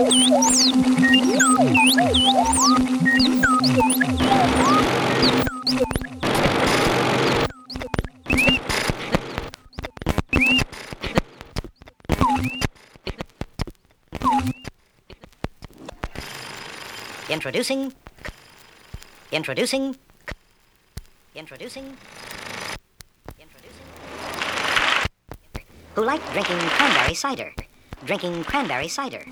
Introducing. Who like drinking cranberry cider? Drinking cranberry cider.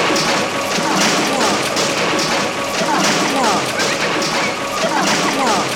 No.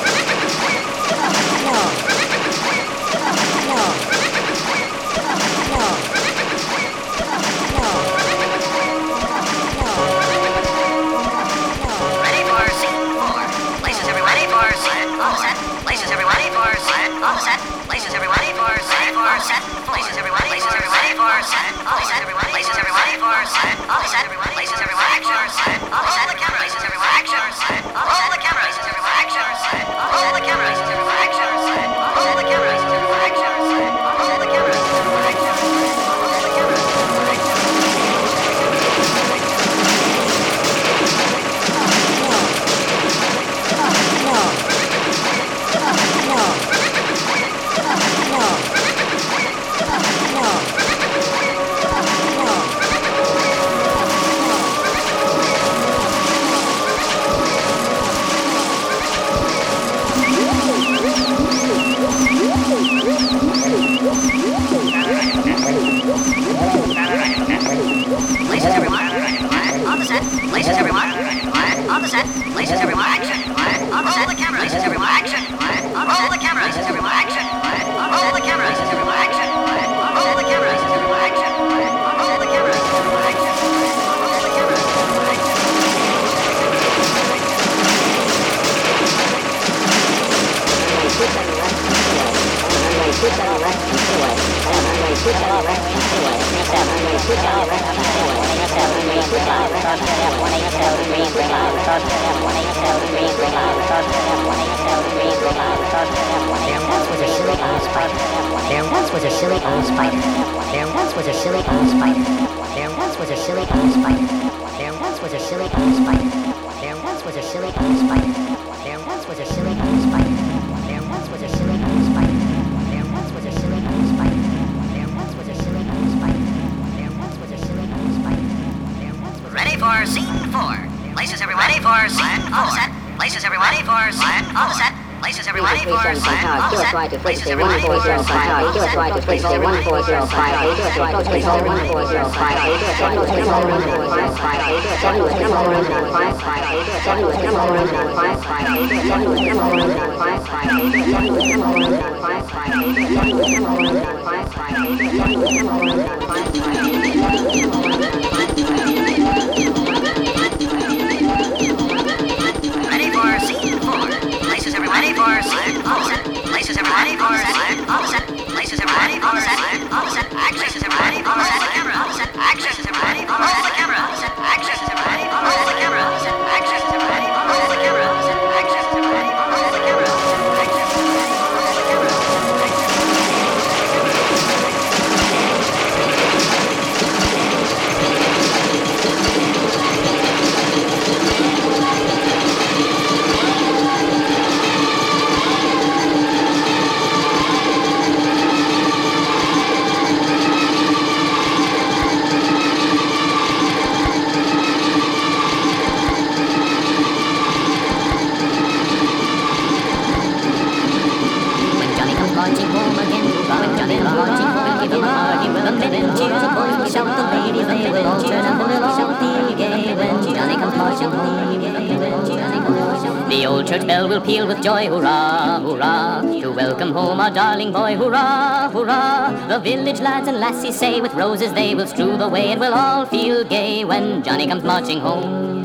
The old church bell will peal with joy, hurrah, hurrah, to welcome home our darling boy, hurrah, hurrah. The village lads and lassies say with roses they will strew the way, and we'll all feel gay when Johnny comes marching home.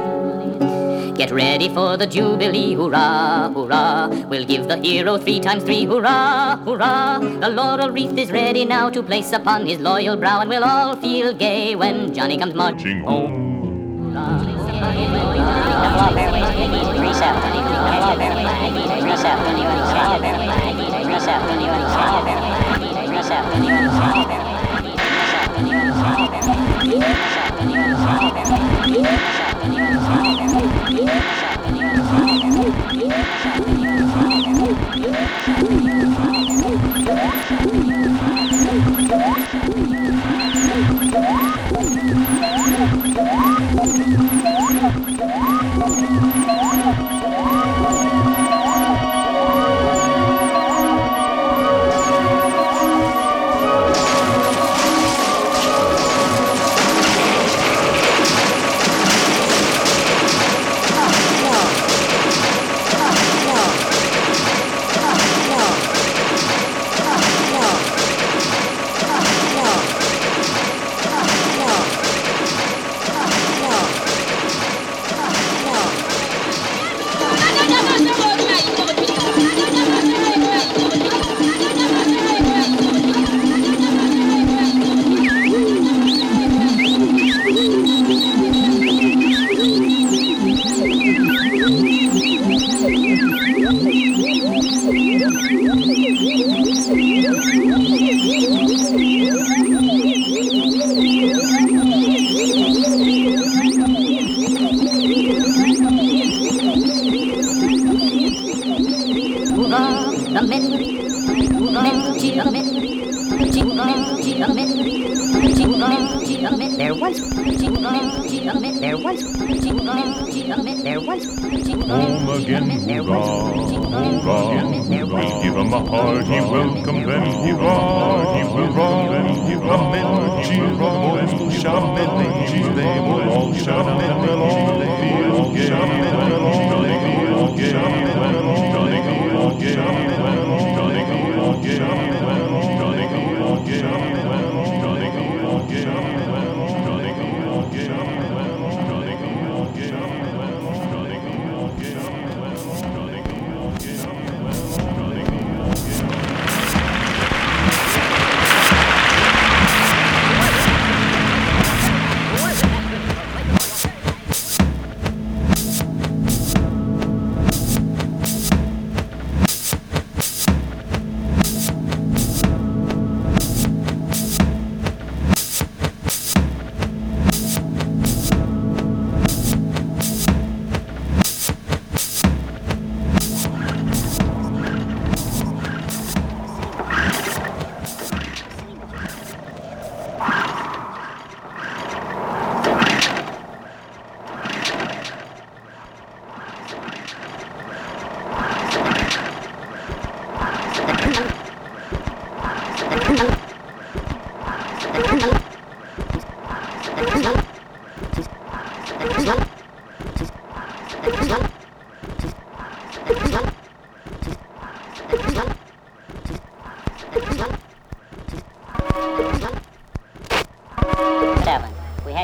Get ready for the jubilee, hurrah, hurrah. We'll give the hero 3 times 3, hurrah, hurrah. The laurel wreath is ready now to place upon his loyal brow, and we'll all feel gay when Johnny comes marching home. Home again, hurrah, hurrah. We give 'em a hearty welcome, then hurrah, hurrah. The men cheer, the boys will shout, they will all shout, and we'll all feel gay. Johnny, Johnny, Johnny, Johnny, Johnny, Johnny,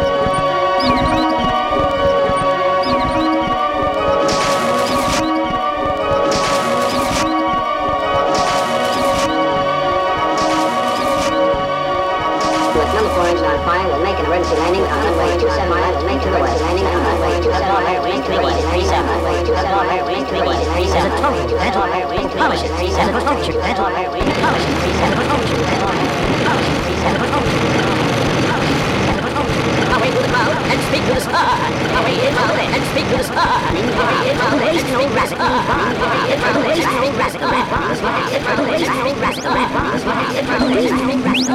Will make an emergency landing on runway 27 right, will make to the west, landing on runway 27 right, will make to the west, landing on runway 27 right, will make to the west, landing on runway 27 right, will make to the west, landing on runway 27 right, will make to the west, away to the cloud and speak to the sky. Away in cloud and speak to the sky. Away in cloud, there is no rascal. Away in cloud, there is no rascal. Away in cloud, there is no rascal. Away in cloud, there is no rascal.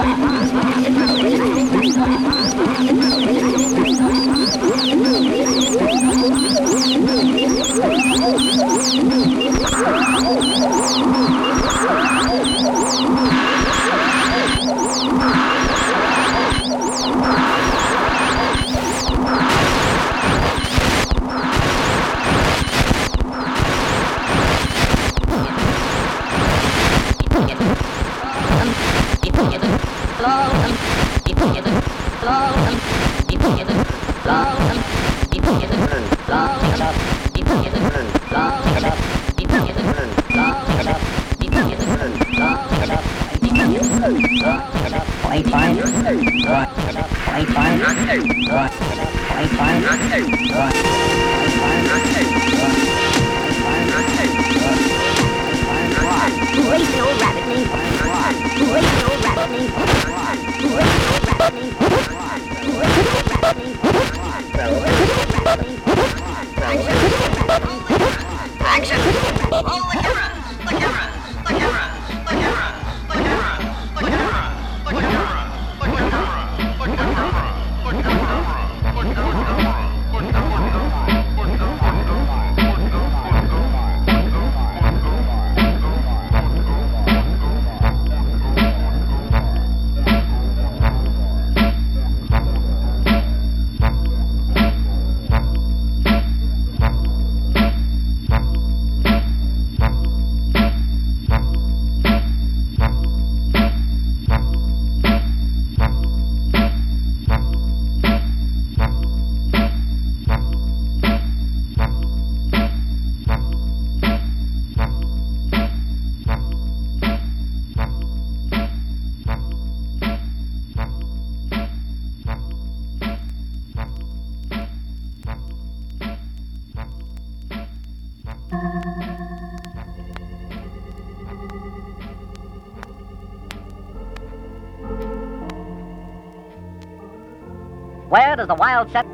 Where does the wild set,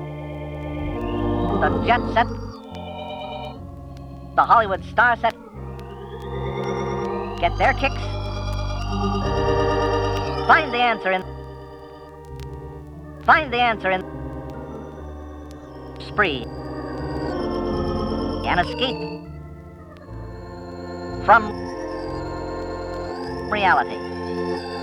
the jet set, the Hollywood star set get their kicks? Find the answer in Spree. An escape from reality.